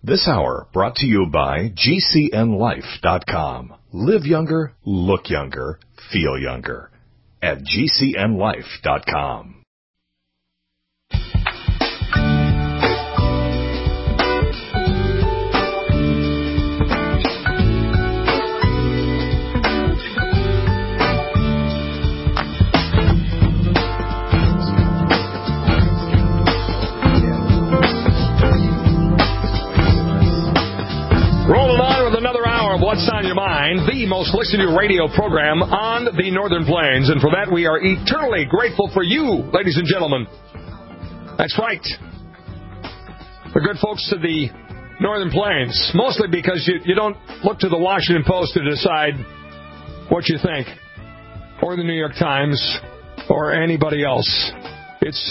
This hour brought to you by GCNLife.com. Live younger, look younger, feel younger at GCNLife.com. Rolling on with another hour of What's on Your Mind, the most listened to radio program on the Northern Plains. And for that, we are eternally grateful for you, ladies and gentlemen. That's right. The good folks of the Northern Plains. Mostly because you don't look to the Washington Post to decide what you think. Or the New York Times. Or anybody else. It's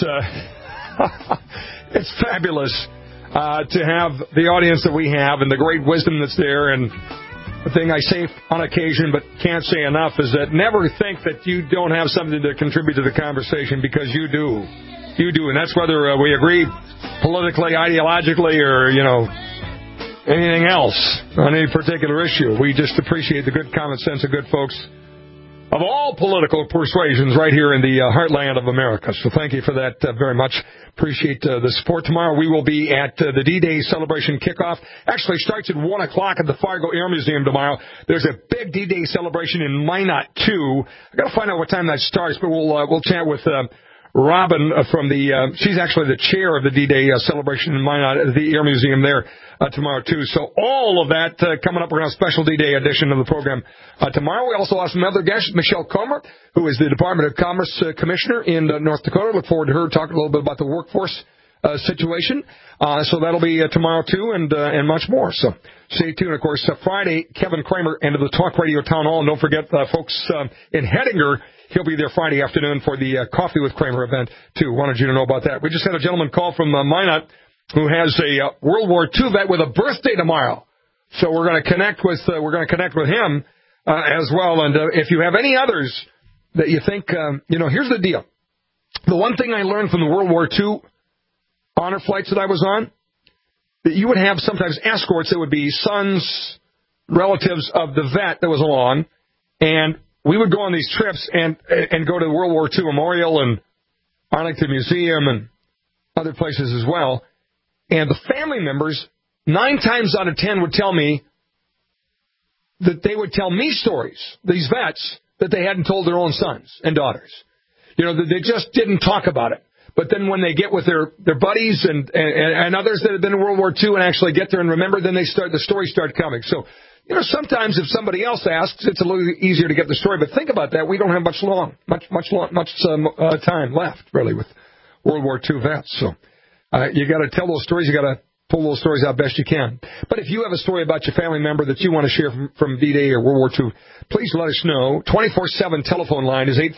it's fabulous. To have the audience that we have and the great wisdom that's there. And the thing I say on occasion but can't say enough is that never think that you don't have something to contribute to the conversation, because you do. You do. And that's whether we agree politically, ideologically, or, anything else on any particular issue. We just appreciate the good common sense of good folks of all political persuasions right here in the heartland of America. So thank you for that very much. Appreciate the support. Tomorrow we will be at the D-Day celebration kickoff. Actually starts at 1 o'clock at the Fargo Air Museum tomorrow. There's a big D-Day celebration in Minot, too. I've got to find out what time that starts, but we'll chat with Robin from she's actually the chair of the D-Day celebration in Minot at the Air Museum there tomorrow, too. So all of that coming up. We're going to have a special D-Day edition of the program tomorrow. We also have some other guests, Michelle Comer, who is the Department of Commerce Commissioner in North Dakota. Look forward to her talking a little bit about the workforce situation. So that'll be tomorrow, too, and much more. So stay tuned. Of course, Friday, Kevin Kramer into the Talk Radio Town Hall. And don't forget, folks in Hettinger, he'll be there Friday afternoon for the Coffee with Kramer event, too. Wanted you to know about that. We just had a gentleman call from Minot who has a World War II vet with a birthday tomorrow. So we're going to connect with him as well. And if you have any others that you think, here's the deal. The one thing I learned from the World War II honor flights that I was on, that you would have sometimes escorts that would be sons, relatives of the vet that was along, and we would go on these trips and go to the World War II Memorial and Arlington Museum and other places as well. And the family members, 9 times out of 10, would tell me that they would tell me stories, these vets, that they hadn't told their own sons and daughters. That they just didn't talk about it. But then when they get with their buddies and others that have been in World War II and actually get there and remember, then the stories start coming. So, sometimes if somebody else asks, it's a little easier to get the story. But think about that. We don't have much time left, really, with World War II vets. So you got to tell those stories. You got to pull those stories out best you can. But if you have a story about your family member that you want to share from D-Day or World War II, please let us know. 24/7 telephone line is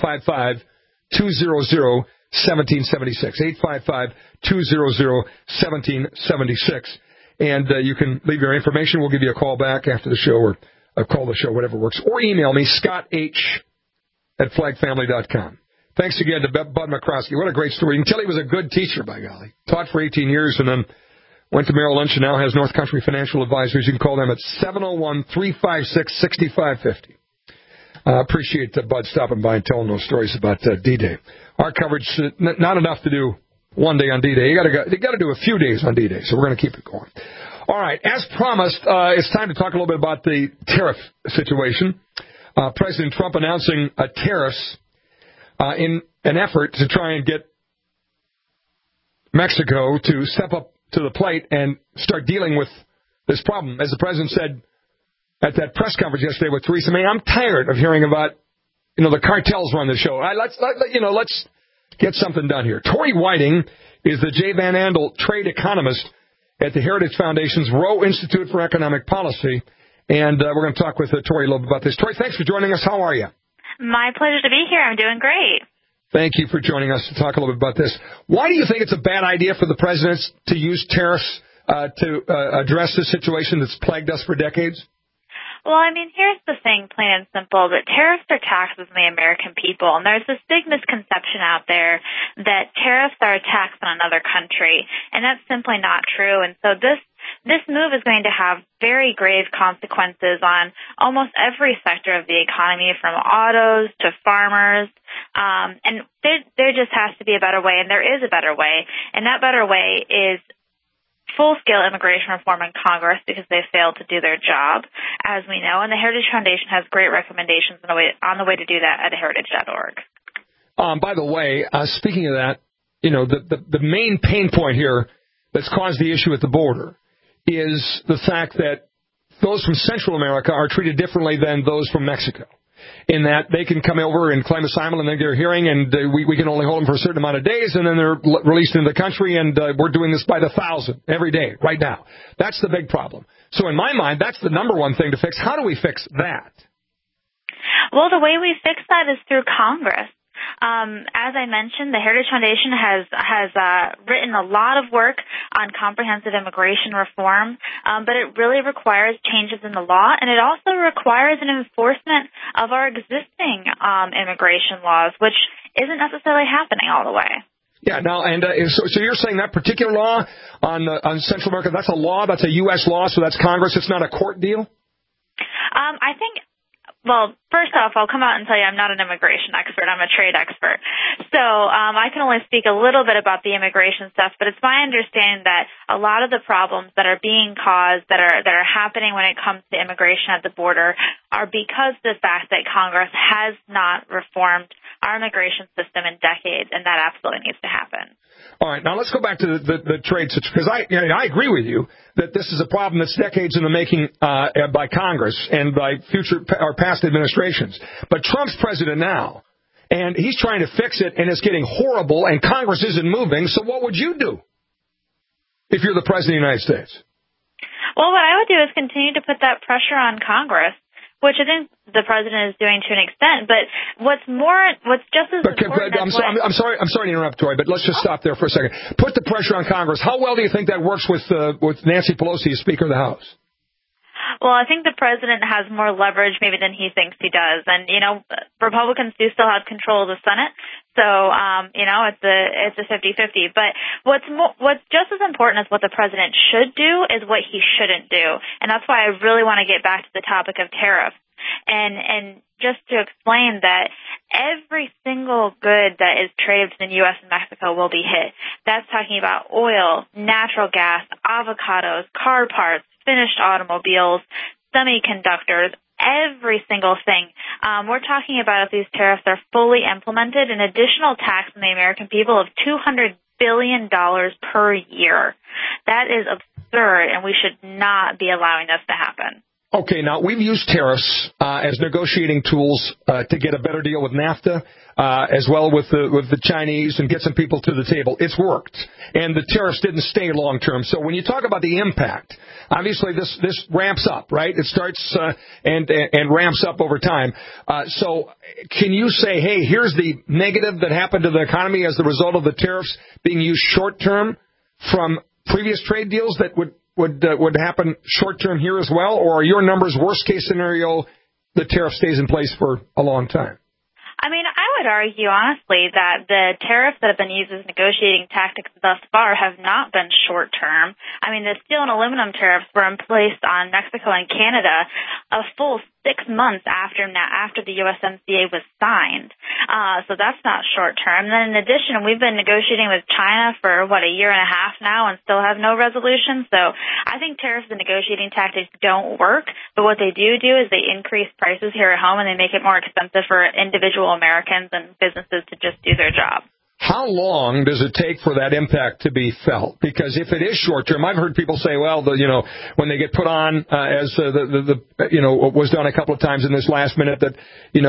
855-200-1776. 855-200-1776. And you can leave your information. We'll give you a call back after the show, or call the show, whatever works. Or email me, scotth@flagfamily.com. Thanks again to Bud McCroskey. What a great story. You can tell he was a good teacher, by golly. Taught for 18 years and then went to Merrill Lynch and now has North Country Financial Advisors. You can call them at 701-356-6550. Appreciate Bud stopping by and telling those stories about D-Day. Our coverage, not enough to do one day on D-Day. You got to do a few days on D-Day, so we're going to keep it going. All right, as promised, it's time to talk a little bit about the tariff situation. President Trump announcing tariffs in an effort to try and get Mexico to step up to the plate and start dealing with this problem. As the president said at that press conference yesterday with Theresa May, I'm tired of hearing about, the cartels run the show. Let's get something done here. Tori Whiting is the J. Van Andel trade economist at the Heritage Foundation's Rowe Institute for Economic Policy. And we're going to talk with Tori a little bit about this. Tori, thanks for joining us. How are you? My pleasure to be here. I'm doing great. Thank you for joining us to talk a little bit about this. Why do you think it's a bad idea for the president to use tariffs to address this situation that's plagued us for decades? Well, here's the thing, plain and simple, that tariffs are taxes on the American people, and there's this big misconception out there that tariffs are a tax on another country, and that's simply not true. And so this move move is going to have very grave consequences on almost every sector of the economy, from autos to farmers. And there just has to be a better way, and there is a better way. And that better way is full-scale immigration reform in Congress, because they failed to do their job, as we know. And the Heritage Foundation has great recommendations on the way to do that at heritage.org. By the way, speaking of that, the main pain point here that's caused the issue at the border is the fact that those from Central America are treated differently than those from Mexico, in that they can come over and claim asylum and then get a hearing, and we can only hold them for a certain amount of days, and then they're released into the country, and we're doing this by the thousand every day right now. That's the big problem. So in my mind, that's the number one thing to fix. How do we fix that? Well, the way we fix that is through Congress. As I mentioned, the Heritage Foundation has written a lot of work on comprehensive immigration reform, but it really requires changes in the law, and it also requires an enforcement of our existing immigration laws, which isn't necessarily happening all the way. Yeah. Now, and so you're saying that particular law on Central America, that's a law, that's a U.S. law, so that's Congress. It's not a court deal. I think. Well, first off, I'll come out and tell you I'm not an immigration expert. I'm a trade expert. So I can only speak a little bit about the immigration stuff, but it's my understanding that a lot of the problems that are being caused, that are happening when it comes to immigration at the border, are because of the fact that Congress has not reformed our immigration system in decades, and that absolutely needs to happen. All right, now let's go back to the trade situation, because I agree with you that this is a problem that's decades in the making by Congress and by future or past administrations. But Trump's president now, and he's trying to fix it, and it's getting horrible, and Congress isn't moving. So what would you do if you're the president of the United States? Well, what I would do is continue to put that pressure on Congress, which I think the president is doing to an extent. But what's just as important. I'm sorry to interrupt, Tori, but let's just stop there for a second. Put the pressure on Congress. How well do you think that works with Nancy Pelosi as Speaker of the House? Well, I think the president has more leverage maybe than he thinks he does. And, Republicans do still have control of the Senate. So, it's a 50-50. But what's just as important as what the president should do is what he shouldn't do. And that's why I really want to get back to the topic of tariffs. And just to explain that every single good that is traded between the U.S. and Mexico will be hit. That's talking about oil, natural gas, avocados, car parts, finished automobiles, semiconductors, every single thing. We're talking about, if these tariffs are fully implemented, an additional tax on the American people of $200 billion per year. That is absurd, and we should not be allowing this to happen. Okay, now we've used tariffs as negotiating tools to get a better deal with NAFTA, as well with the Chinese, and get some people to the table. It's worked, and the tariffs didn't stay long term. So when you talk about the impact, obviously this ramps up, right? It starts and ramps up over time. So can you say, hey, here's the negative that happened to the economy as the result of the tariffs being used short term from previous trade deals that would happen short term here as well? Or are your numbers worst case scenario, the tariff stays in place for a long time? I mean, I would argue, honestly, that the tariffs that have been used as negotiating tactics thus far have not been short-term. I mean, the steel and aluminum tariffs were in place on Mexico and Canada a full 6 months after the USMCA was signed. So that's not short-term. And then in addition, we've been negotiating with China for, a year and a half now and still have no resolution. So I think tariffs and negotiating tactics don't work. But what they do is they increase prices here at home, and they make it more expensive for individual Americans and businesses to just do their job. How long does it take for that impact to be felt? Because if it is short term, I've heard people say, well, when they get put on, as was done a couple of times in this last minute, that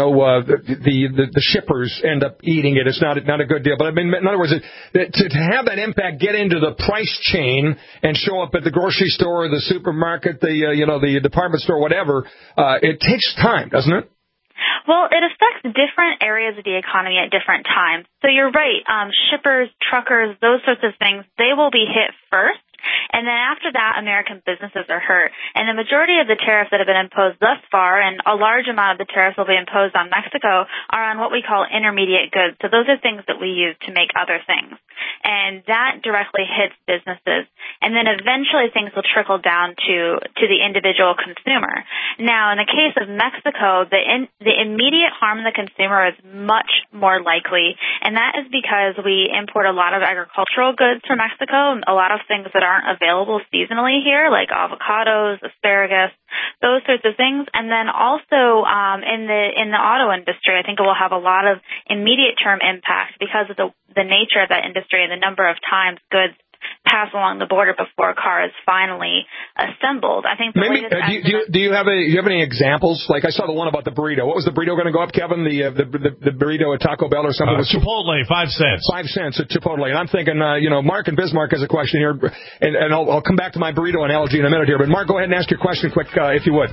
the shippers end up eating it. It's not a good deal. But I mean, in other words, to have that impact get into the price chain and show up at the grocery store, the supermarket, the department store, whatever, it takes time, doesn't it? Well, it affects different areas of the economy at different times. So you're right. Shippers, truckers, those sorts of things, they will be hit first. And then after that, American businesses are hurt. And the majority of the tariffs that have been imposed thus far, and a large amount of the tariffs will be imposed on Mexico, are on what we call intermediate goods. So those are things that we use to make other things. And that directly hits businesses. And then eventually things will trickle down to the individual consumer. Now, in the case of Mexico, the immediate harm to the consumer is much more likely, and that is because we import a lot of agricultural goods from Mexico, a lot of things that aren't available seasonally here, like avocados, asparagus, those sorts of things. And then also in the auto industry, I think it will have a lot of immediate term impact because of the nature of that industry and the number of times goods pass along the border before a car is finally assembled. I think. Do you have any examples? Like I saw the one about the burrito. What was the burrito going to go up, Kevin? The burrito at Taco Bell or something? Chipotle, 5 cents. 5 cents at Chipotle. And I'm thinking, Mark and Bismarck has a question here, and I'll come back to my burrito analogy in a minute here. But Mark, go ahead and ask your question quick, if you would.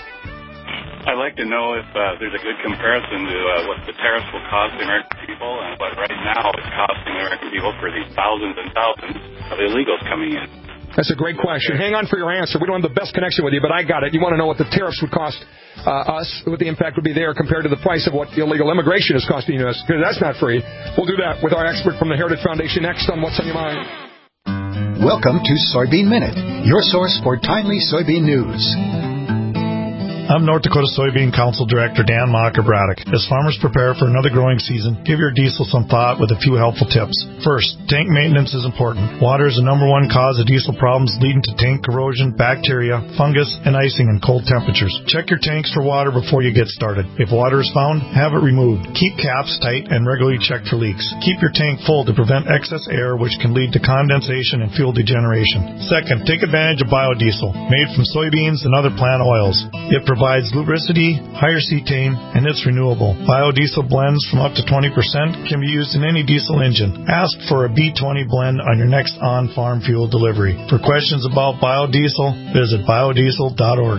I'd like to know if there's a good comparison to what the tariffs will cost the American people and what right now it's costing the American people for these thousands and thousands of illegals coming in. That's a great question. Hang on for your answer. We don't have the best connection with you, but I got it. You want to know what the tariffs would cost us, what the impact would be there compared to the price of what illegal immigration is costing us, because that's not free. We'll do that with our expert from the Heritage Foundation next on What's on Your Mind. Welcome to Soybean Minute, your source for timely soybean news. I'm North Dakota Soybean Council Director Dan Mocker-Braddock. As farmers prepare for another growing season, give your diesel some thought with a few helpful tips. First, tank maintenance is important. Water is the number one cause of diesel problems, leading to tank corrosion, bacteria, fungus, and icing in cold temperatures. Check your tanks for water before you get started. If water is found, have it removed. Keep caps tight and regularly check for leaks. Keep your tank full to prevent excess air, which can lead to condensation and fuel degeneration. Second, take advantage of biodiesel, made from soybeans and other plant oils. It provides lubricity, higher cetane, and it's renewable. Biodiesel blends from up to 20% can be used in any diesel engine. Ask for a B20 blend on your next on-farm fuel delivery. For questions about biodiesel, visit biodiesel.org.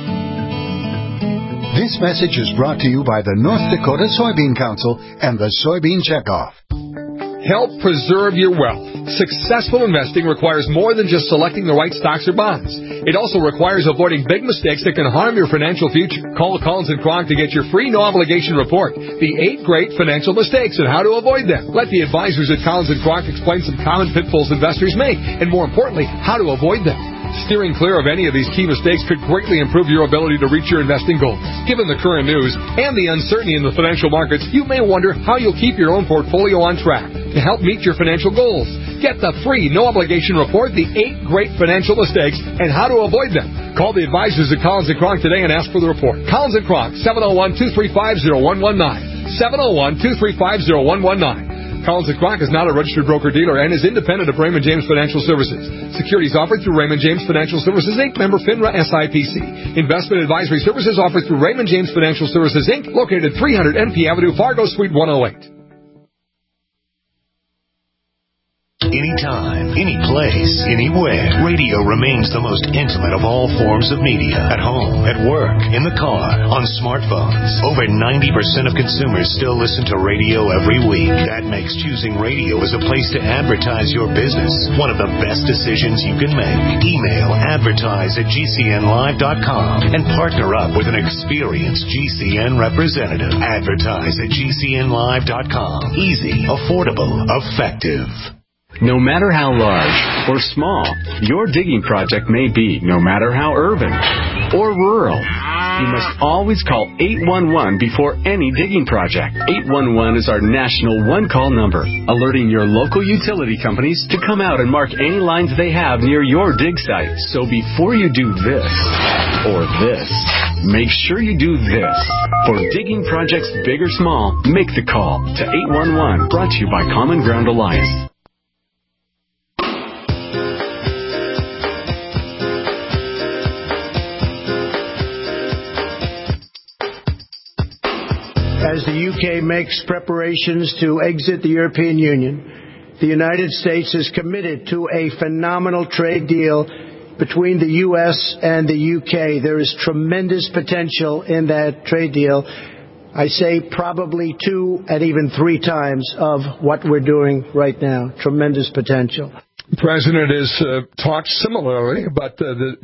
This message is brought to you by the North Dakota Soybean Council and the Soybean Checkoff. Help preserve your wealth. Successful investing requires more than just selecting the right stocks or bonds. It also requires avoiding big mistakes that can harm your financial future. Call Collins & Kronk to get your free no-obligation report, The 8 Great Financial Mistakes and How to Avoid Them. Let the advisors at Collins & Kronk explain some common pitfalls investors make, and more importantly, how to avoid them. Steering clear of any of these key mistakes could greatly improve your ability to reach your investing goals. Given the current news and the uncertainty in the financial markets, you may wonder how you'll keep your own portfolio on track to help meet your financial goals. Get the free no-obligation report, The 8 Great Financial Mistakes and How to Avoid Them. Call the advisors at Collins & Kronk today and ask for the report. Collins & Kronk, 701-235-0119. 701-235-0119. Collins & Kronk is not a registered broker-dealer and is independent of Raymond James Financial Services. Securities offered through Raymond James Financial Services, Inc., member FINRA SIPC. Investment advisory services offered through Raymond James Financial Services, Inc., located at 300 NP Avenue, Fargo, Suite 108. Anytime, any place, anywhere. Radio remains the most intimate of all forms of media. At home, at work, in the car, on smartphones. Over 90% of consumers still listen to radio every week. That makes choosing radio as a place to advertise your business one of the best decisions you can make. Email advertise@gcnlive.com and partner up with an experienced GCN representative. Advertise@gcnlive.com. Easy, affordable, effective. No matter how large or small your digging project may be, no matter how urban or rural, you must always call 811 before any digging project. 811 is our national one-call number, alerting your local utility companies to come out and mark any lines they have near your dig site. So before you do this or this, make sure you do this. For digging projects big or small, make the call to 811, brought to you by Common Ground Alliance. As the UK makes preparations to exit the European Union, the United States is committed to a phenomenal trade deal between the U.S. and the UK. There is tremendous potential in that trade deal. I say probably 2 and even 3 times of what we're doing right now. Tremendous potential. The president has talked similarly about the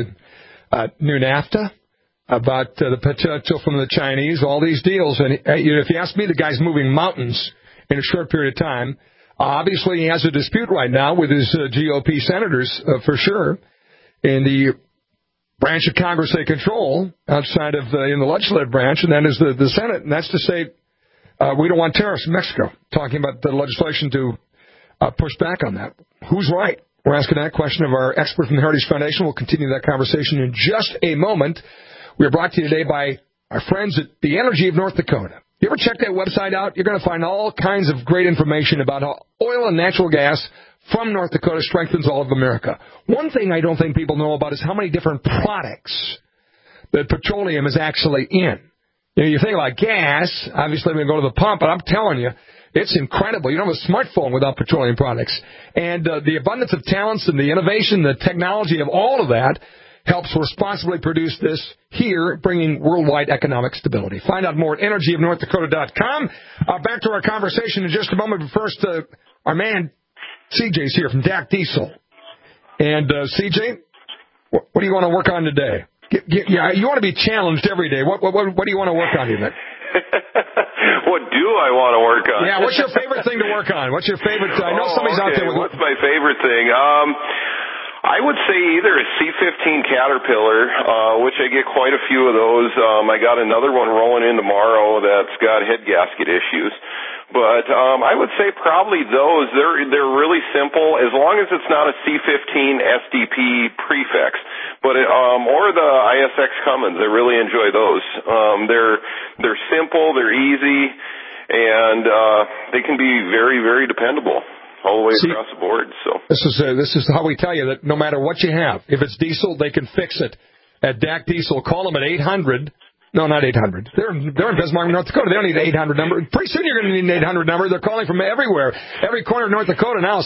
new NAFTA, about the potential from the Chinese, all these deals. And if you ask me, the guy's moving mountains in a short period of time. Obviously, he has a dispute right now with his GOP senators, for sure, in the branch of Congress they control, outside of in the legislative branch, and that is the Senate. And that's to say we don't want tariffs in Mexico, talking about the legislation to push back on that. Who's right? We're asking that question of our expert from the Heritage Foundation. We'll continue that conversation in just a moment. We are brought to you today by our friends at the Energy of North Dakota. You ever check that website out? You're going to find all kinds of great information about how oil and natural gas from North Dakota strengthens all of America. One thing I don't think people know about is how many different products that petroleum is actually in. You think about gas, obviously we go to the pump, but I'm telling you, it's incredible. You don't have a smartphone without petroleum products. And the abundance of talents and the innovation, the technology of all of that helps responsibly produce this here, bringing worldwide economic stability. Find out more at energyofnorthdakota.com. Back to our conversation in just a moment. But first, our man CJ's here from DAC Diesel. And CJ, what do you want to work on today? You want to be challenged every day. What do you want to work on today? What do I want to work on? Yeah, what's your favorite thing to work on? What's your favorite? I know somebody's out there with. What's my favorite thing? I would say either a C-15 Caterpillar, which I get quite a few of those. I got another one rolling in tomorrow that's got head gasket issues. But I would say probably those. They're really simple as long as it's not a C-15 SDP prefix. But or the ISX Cummins. I really enjoy those. They're simple, they're easy, and they can be very, very dependable all the way across the board. So this is how we tell you that no matter what you have, if it's diesel, they can fix it. At DAC Diesel, call them at 800. No, not 800. They're in Bismarck, North Dakota. They don't need an 800 number. Pretty soon you're going to need an 800 number. They're calling from everywhere. Every corner of North Dakota now,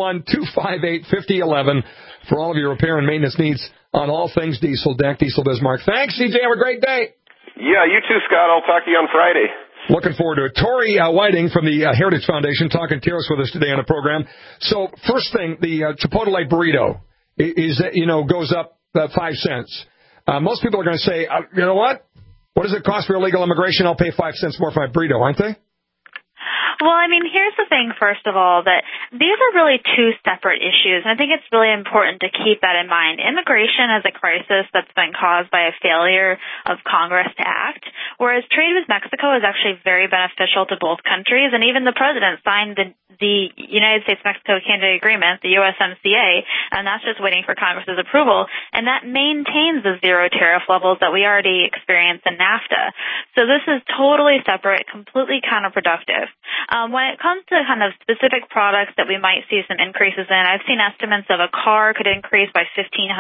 701-258-5011 for all of your repair and maintenance needs on all things diesel. DAC Diesel Bismarck. Thanks, CJ. Have a great day. Yeah, you too, Scott. I'll talk to you on Friday. Looking forward to it. Tori Whiting from the Heritage Foundation talking tariffs with us today on the program. So first thing, the Chipotle burrito is goes up 5 cents. Most people are going to say, you know what? What does it cost for illegal immigration? I'll pay 5 cents more for my burrito, aren't they? Well, I mean, here's the thing, first of all, that these are really two separate issues, and I think it's really important to keep that in mind. Immigration is a crisis that's been caused by a failure of Congress to act, whereas trade with Mexico is actually very beneficial to both countries, and even the president signed the United States-Mexico-Canada Agreement, the USMCA, and that's just waiting for Congress's approval, and that maintains the zero tariff levels that we already experienced in NAFTA. So this is totally separate, completely counterproductive. When it comes to kind of specific products that we might see some increases in, I've seen estimates of a car could increase by $1,500.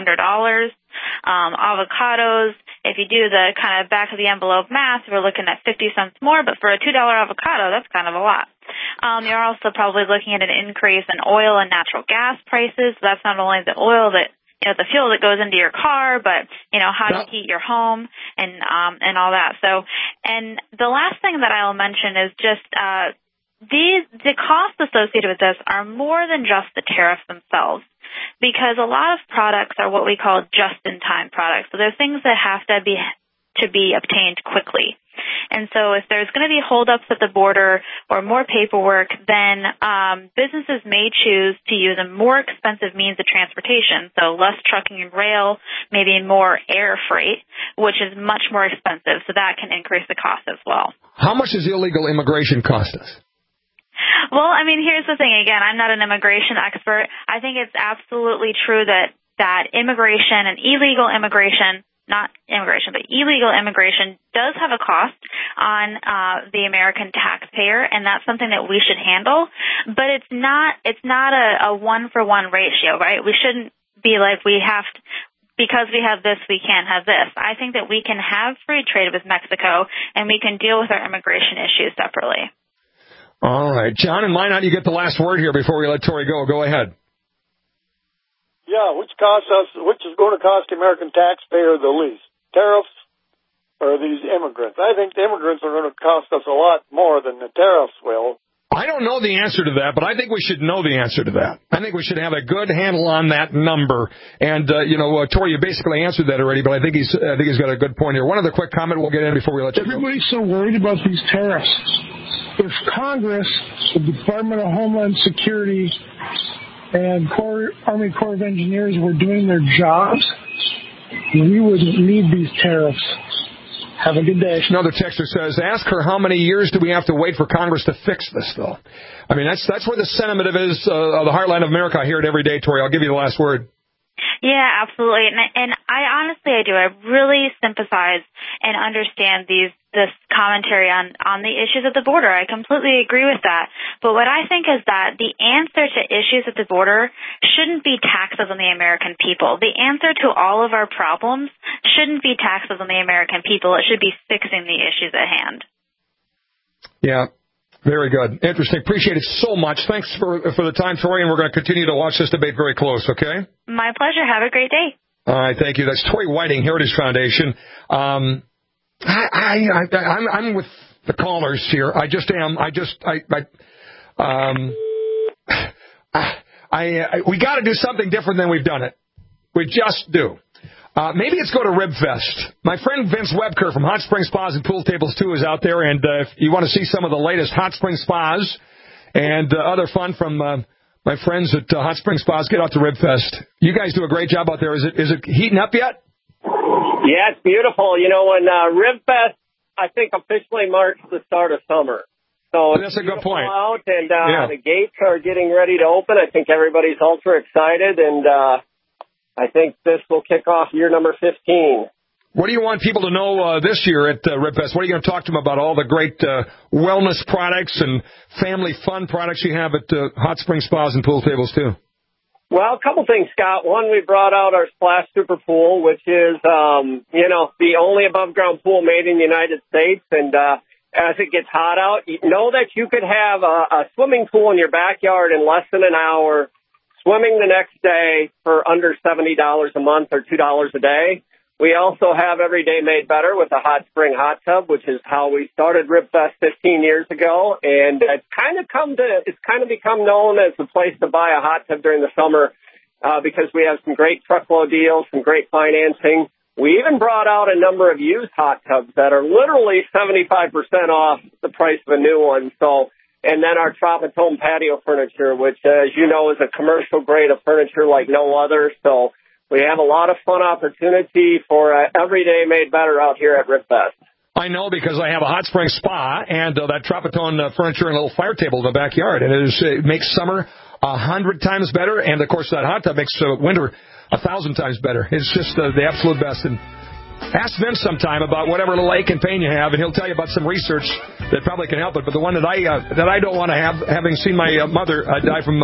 Avocados, if you do the kind of back of the envelope math, we're looking at 50 cents more, but for a $2 avocado, that's kind of a lot. You're also probably looking at an increase in oil and natural gas prices. So that's not only the oil that the fuel that goes into your car, but how to heat your home and all that. So, and the last thing that I'll mention is just the costs associated with this are more than just the tariffs themselves, because a lot of products are what we call just-in-time products. So they're things that have to be obtained quickly. And so if there's going to be holdups at the border or more paperwork, then businesses may choose to use a more expensive means of transportation, so less trucking and rail, maybe more air freight, which is much more expensive. So that can increase the cost as well. How much does illegal immigration cost us? Well, I mean, here's the thing. Again, I'm not an immigration expert. I think it's absolutely true that immigration and illegal immigration, not immigration, but illegal immigration does have a cost on the American taxpayer, and that's something that we should handle. But it's not a one-for-one ratio, right? We shouldn't be like because we have this, we can't have this. I think that we can have free trade with Mexico, and we can deal with our immigration issues separately. All right. John, and why not you get the last word here before we let Tori go? Go ahead. Yeah, which is going to cost the American taxpayer the least? Tariffs or these immigrants? I think the immigrants are going to cost us a lot more than the tariffs will. I don't know the answer to that, but I think we should know the answer to that. I think we should have a good handle on that number. And, Tori, you basically answered that already, but I think he's got a good point here. One other quick comment we'll get in before we let you go. Everybody's so worried about these tariffs. If Congress, the Department of Homeland Security, and Army Corps of Engineers were doing their jobs, we wouldn't need these tariffs. Have a good day. Another texter says, ask her how many years do we have to wait for Congress to fix this, though. I mean, that's where the sentiment is, the heartland of America. I hear it every day, Tori. I'll give you the last word. Yeah, absolutely. And I honestly, I do. I really sympathize and understand this commentary on the issues at the border. I completely agree with that. But what I think is that the answer to issues at the border shouldn't be taxes on the American people. The answer to all of our problems shouldn't be taxes on the American people. It should be fixing the issues at hand. Yeah. Very good. Interesting. Appreciate it so much. Thanks for the time, Tori, and we're going to continue to watch this debate very close, okay? My pleasure. Have a great day. All right, thank you. That's Tori Whiting, Heritage Foundation. I'm with the callers here. I just am. We got to do something different than we've done it. We just do. Maybe it's go to RibFest. My friend Vince Webker from Hot Spring Spas and Pool Tables 2 is out there, and if you want to see some of the latest Hot Spring Spas and other fun from my friends at Hot Spring Spas, get out to RibFest. You guys do a great job out there. Is it heating up yet? Yeah, it's beautiful. You know, when RibFest, I think, officially marks the start of summer. So that's a good point. Out and the gates are getting ready to open. I think everybody's ultra excited, and I think this will kick off year number 15. What do you want people to know this year at RibFest? What are you going to talk to them about? All the great wellness products and family fun products you have at Hot Spring Spas and Pool Tables, too? Well, a couple things, Scott. One, we brought out our Splash Super Pool, which is, the only above-ground pool made in the United States. And as it gets hot out, you know that you could have a swimming pool in your backyard in less than an hour, swimming the next day for under $70 a month or $2 a day. We also have Every Day Made Better with a hot spring hot tub, which is how we started RibFest 15 years ago. And it's kind of become known as the place to buy a hot tub during the summer because we have some great truckload deals, some great financing. We even brought out a number of used hot tubs that are literally 75% off the price of a new one. And then our Tropitome patio furniture, which, as you know, is a commercial grade of furniture like no other. So we have a lot of fun opportunity for Every Day Made Better out here at RibFest. I know because I have a hot spring spa and that Tropitone furniture and a little fire table in the backyard. And it makes summer 100 times better. And, of course, that hot tub makes winter 1,000 times better. It's just the absolute best. And ask Vince sometime about whatever little ache and pain you have, and he'll tell you about some research that probably can help it. But the one that I don't want to have, having seen my mother die from,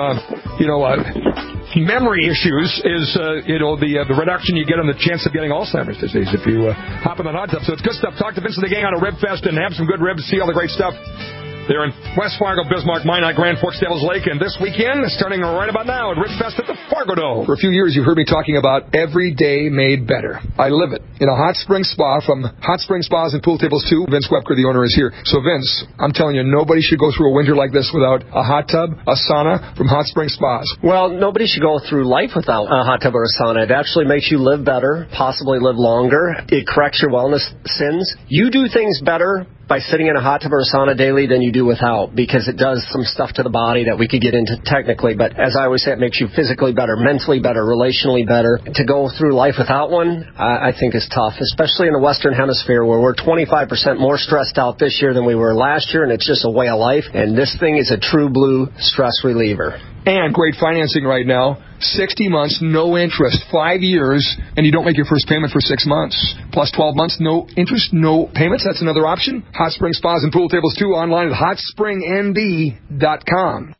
memory issues, is, the reduction you get on the chance of getting Alzheimer's disease if you hop in the hot tub. So it's good stuff. Talk to Vince and the gang on a RibFest and have some good ribs, see all the great stuff. They're in West Fargo, Bismarck, Minot, Grand Forks, Devils Lake, and this weekend, starting right about now, at RibFest at the Fargo Dome. For a few years, you've heard me talking about Every Day Made Better. I live it. In a hot spring spa from Hot Spring Spas and Pool Tables 2, Vince Webker, the owner, is here. So, Vince, I'm telling you, nobody should go through a winter like this without a hot tub, a sauna from Hot Spring Spas. Well, nobody should go through life without a hot tub or a sauna. It actually makes you live better, possibly live longer. It corrects your wellness sins. You do things better by sitting in a hot tub or a sauna daily than you do without, because it does some stuff to the body that we could get into technically. But as I always say, it makes you physically better, mentally better, relationally better. To go through life without one, I think is tough, especially in the Western Hemisphere where we're 25% more stressed out this year than we were last year, and it's just a way of life. And this thing is a true blue stress reliever. And great financing right now. 60 months, no interest, 5 years, and you don't make your first payment for 6 months. Plus 12 months, no interest, no payments. That's another option. Hot Spring Spas and Pool Tables 2 online at hotspringnd.com.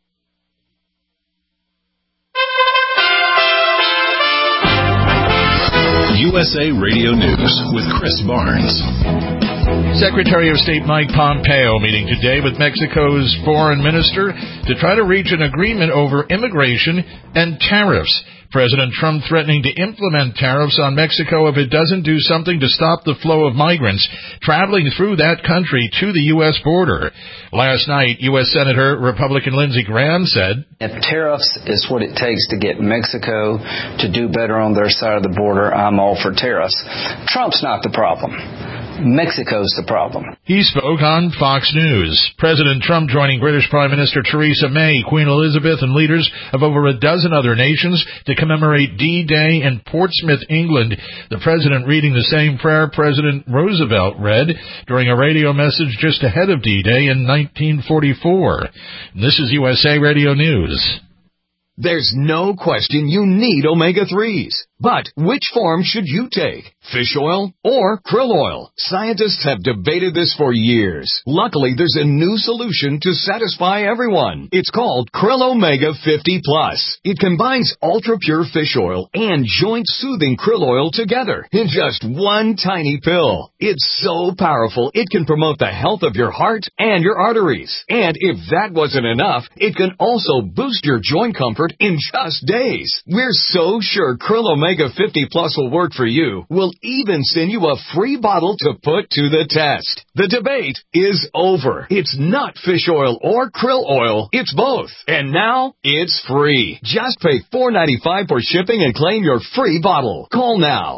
USA Radio News with Chris Barnes. Secretary of State Mike Pompeo meeting today with Mexico's foreign minister to try to reach an agreement over immigration and tariffs. President Trump threatening to implement tariffs on Mexico if it doesn't do something to stop the flow of migrants traveling through that country to the U.S. border. Last night, U.S. Senator Republican Lindsey Graham said, "If tariffs is what it takes to get Mexico to do better on their side of the border, I'm all for tariffs. Trump's not the problem. Mexico's the problem." He spoke on Fox News. President Trump joining British Prime Minister Theresa May, Queen Elizabeth, and leaders of over a dozen other nations to commemorate D-Day in Portsmouth, England. The president reading the same prayer President Roosevelt read during a radio message just ahead of D-Day in 1944. This is USA Radio News. There's no question you need omega-3s. But which form should you take? Fish oil or krill oil? Scientists have debated this for years. Luckily, there's a new solution to satisfy everyone. It's called Krill Omega 50 Plus. It combines ultra-pure fish oil and joint-soothing krill oil together in just one tiny pill. It's so powerful, it can promote the health of your heart and your arteries. And if that wasn't enough, it can also boost your joint comfort in just days. We're so sure Krill Omega 50 Plus will work for you. We'll even send you a free bottle to put to the test. The debate is over. It's not fish oil or krill oil. It's both. And now it's free. Just pay $4.95 for shipping and claim your free bottle. Call now.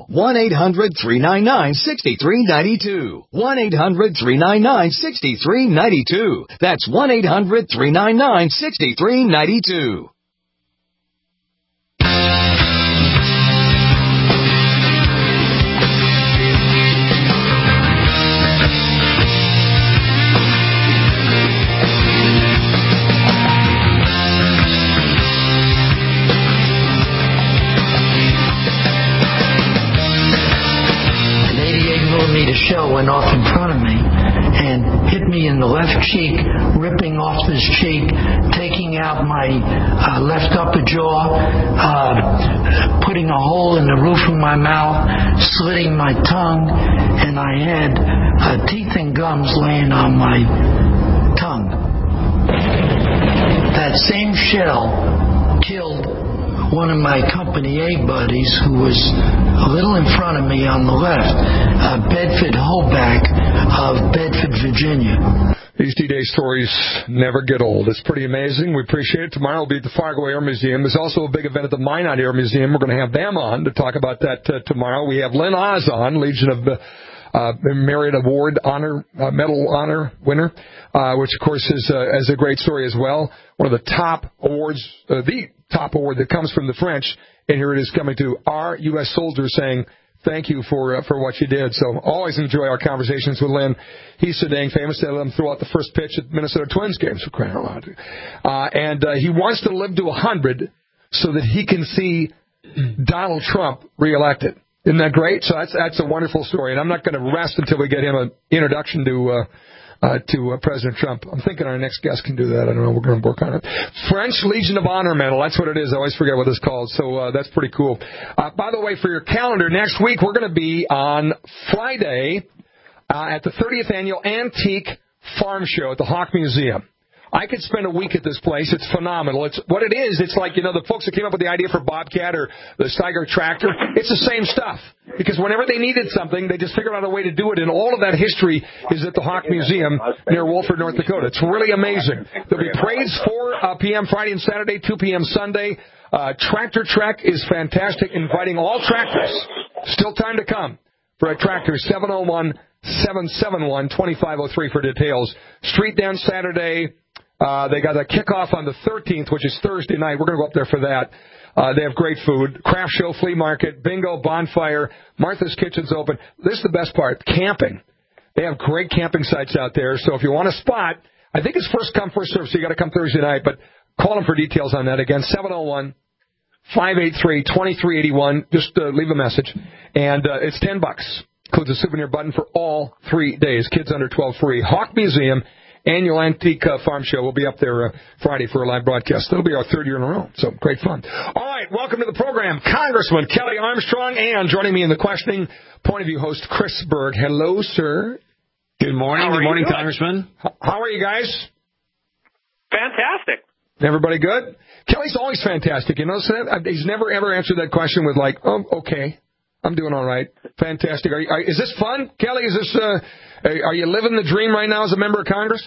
1-800-399-6392. 1-800-399-6392. That's 1-800-399-6392. Shell went off in front of me and hit me in the left cheek, ripping off this cheek, taking out my left upper jaw, putting a hole in the roof of my mouth, slitting my tongue, and I had teeth and gums laying on my tongue. That same shell killed one of my Company A buddies who was a little in front of me on the left, Bedford Hoback of Bedford, Virginia. These D-Day stories never get old. It's pretty amazing. We appreciate it. Tomorrow will be at the Fargo Air Museum. There's also a big event at the Minot Air Museum. We're going to have them on to talk about that tomorrow. We have Lynn Oz on, Legion of Merit Award Medal Honor winner, which, of course, is a great story as well. One of the top awards, the top award that comes from the French, and here it is coming to our U.S. soldiers saying thank you for what you did. So always enjoy our conversations with Lynn. He's so dang famous that I let him throw out the first pitch at Minnesota Twins games, for crying out loud. And he wants to live to 100 so that he can see Donald Trump reelected. Isn't that great? So that's a wonderful story, and I'm not going to rest until we get him an introduction to President Trump. I'm thinking our next guest can do that. I don't know. We're going to work on it. French Legion of Honor Medal. That's what it is. I always forget what it's called. So that's pretty cool. By the way, for your calendar, next week we're going to be on Friday at the 30th Annual Antique Farm Show at the Hawk Museum. I could spend a week at this place. It's phenomenal. It's what it is. It's like, the folks that came up with the idea for Bobcat or the Steiger tractor. It's the same stuff. Because whenever they needed something, they just figured out a way to do it. And all of that history is at the Hawk Museum near Wolford, North Dakota. It's really amazing. There'll be parades 4 p.m. Friday and Saturday, 2 p.m. Sunday. Tractor Trek is fantastic, inviting all tractors. Still time to come for a tractor, 701-771-2503 for details. Street Dance Saturday. They got a kickoff on the 13th, which is Thursday night. We're going to go up there for that. They have great food. Craft show, flea market, bingo, bonfire. Martha's Kitchen's open. This is the best part, camping. They have great camping sites out there. So if you want a spot, I think it's first come, first serve, so you got to come Thursday night. But call them for details on that. Again, 701-583-2381. Just leave a message. And it's $10. Includes a souvenir button for all 3 days. Kids under 12 free. Hawk Museum. Annual Antique Farm Show. We'll be up there Friday for a live broadcast. That'll be our 3rd year in a row, so great fun. All right, welcome to the program, Congressman Kelly Armstrong, and joining me in the questioning point of view host Chris Berg. Hello, sir. Good morning. Good morning, Congressman. How are you guys? Fantastic. Everybody good? Kelly's always fantastic. You notice that? He's never, ever answered that question with like, oh, okay, I'm doing all right. Fantastic. Is this fun? Kelly, is this, are you living the dream right now as a member of Congress?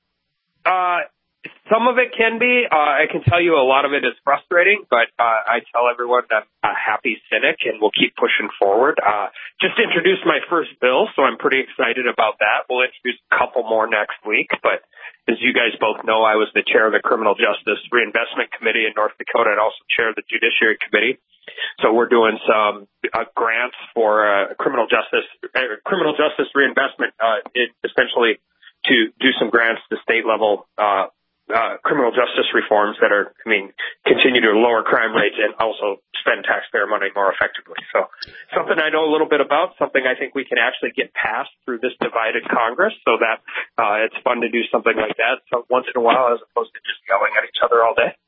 Some of it can be. I can tell you a lot of it is frustrating, but I tell everyone that I'm a happy cynic and we'll keep pushing forward. Just introduced my first bill, so I'm pretty excited about that. We'll introduce a couple more next week, but as you guys both know, I was the chair of the Criminal Justice Reinvestment Committee in North Dakota and also chair of the Judiciary Committee. So we're doing some grants for criminal justice reinvestment, essentially to do some grants to state level criminal justice reforms that are, continue to lower crime rates and also spend taxpayer money more effectively. So something I know a little bit about, something I think we can actually get passed through this divided Congress so that it's fun to do something like that once in a while as opposed to just yelling at each other all day.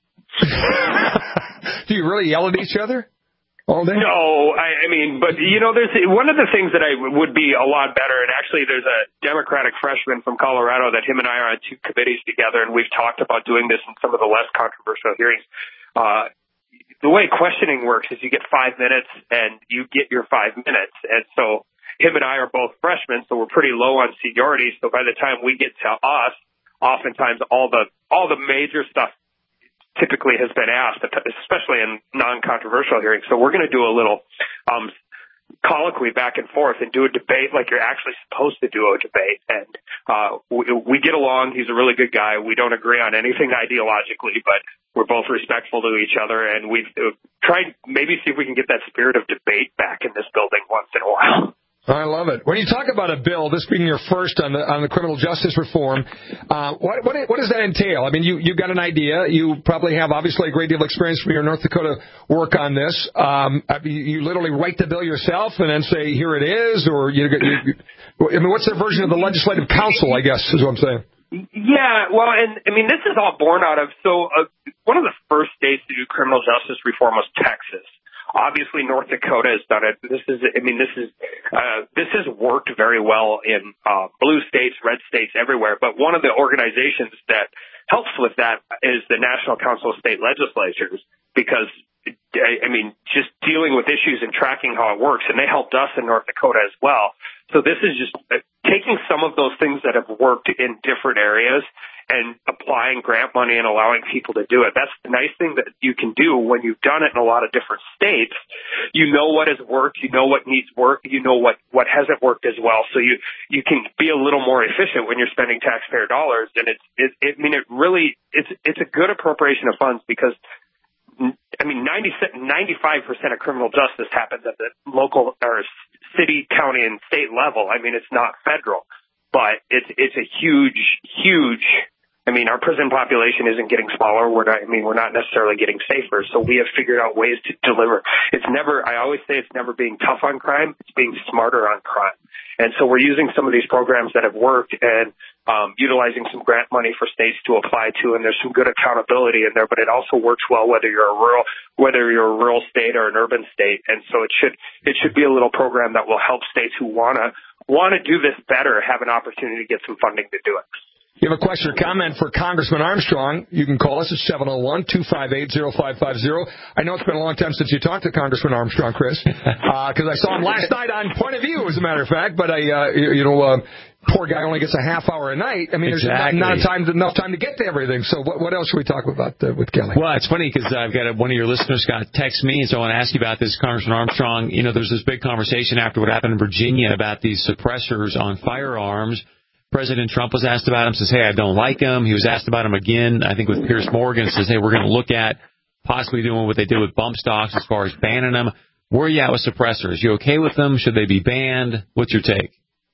Do you really yell at each other all day? No, but there's one of the things that would be a lot better, and actually there's a Democratic freshman from Colorado that him and I are on two committees together, and we've talked about doing this in some of the less controversial hearings. The way questioning works is you get 5 minutes and you get your 5 minutes, and so him and I are both freshmen, so we're pretty low on seniority, so by the time we get to us, oftentimes all the major stuff typically has been asked, especially in non-controversial hearings. So we're going to do a little colloquy back and forth and do a debate like you're actually supposed to do a debate. And we get along. He's a really good guy. We don't agree on anything ideologically, but we're both respectful to each other. And we've tried maybe see if we can get that spirit of debate back in this building once in a while. I love it. When you talk about a bill, this being your first on the criminal justice reform, what does that entail? You got an idea. You probably have obviously a great deal of experience from your North Dakota work on this. You literally write the bill yourself and then say, here it is, or what's their version of the legislative council, I guess, is what I'm saying. Yeah, well, this is all born out of, one of the first states to do criminal justice reform was Texas. Obviously, North Dakota has done it. This has worked very well in blue states, red states, everywhere. But one of the organizations that helps with that is the National Council of State Legislatures, because just dealing with issues and tracking how it works, and they helped us in North Dakota as well. So this is just taking some of those things that have worked in different areas and applying grant money and allowing people to do it. That's the nice thing that you can do when you've done it in a lot of different states. You know what has worked, you know what needs work, you know what hasn't worked as well. So you can be a little more efficient when you're spending taxpayer dollars. And it's a good appropriation of funds because 95% of criminal justice happens at the local or city, county, and state level. It's not federal, but it's a huge. Our prison population isn't getting smaller. We're not necessarily getting safer. So we have figured out ways to deliver. I always say it's never being tough on crime. It's being smarter on crime. And so we're using some of these programs that have worked and utilizing some grant money for states to apply to. And there's some good accountability in there, but it also works well whether you're a rural state or an urban state. And so it should be a little program that will help states who want to do this better have an opportunity to get some funding to do it. You have a question or comment for Congressman Armstrong, you can call us at 701-258-0550. I know it's been a long time since you talked to Congressman Armstrong, Chris, because I saw him last night on Point of View, as a matter of fact, but poor guy only gets a half hour a night. There's not enough time to get to everything. So what else should we talk about with Kelly? Well, it's funny because I've got one of your listeners got text me, and so I want to ask you about this, Congressman Armstrong. There's this big conversation after what happened in Virginia about these suppressors on firearms. President Trump was asked about him, says, hey, I don't like him. He was asked about him again, I think, with Piers Morgan, says, hey, we're going to look at possibly doing what they did with bump stocks as far as banning them. Where are you at with suppressors? You okay with them? Should they be banned? What's your take?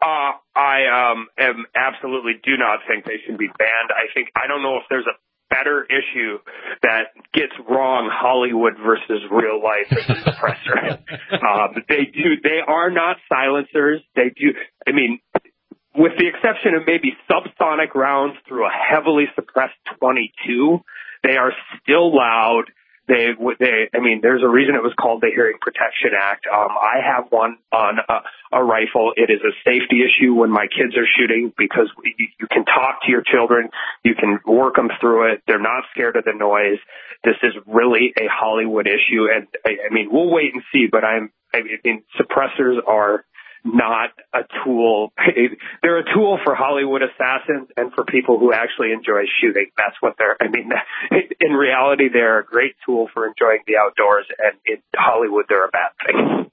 I absolutely do not think they should be banned. I don't know if there's a better issue that gets wrong Hollywood versus real life as a suppressor. They are not silencers. They do. With the exception of maybe subsonic rounds through a heavily suppressed .22, they are still loud. there's a reason it was called the Hearing Protection Act. I have one on a rifle. It is a safety issue when my kids are shooting because you can talk to your children. You can work them through it. They're not scared of the noise. This is really a Hollywood issue. And we'll wait and see, but suppressors are not a tool. They're a tool for Hollywood assassins and for people who actually enjoy shooting. That's what they're, in reality, they're a great tool for enjoying the outdoors, and in Hollywood, they're a bad thing.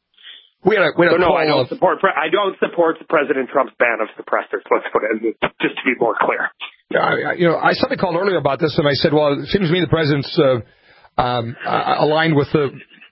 I don't support President Trump's ban of suppressors. Let's put it, just to be more clear. I somebody called earlier about this, and I said, well, it seems to me the president's aligned with the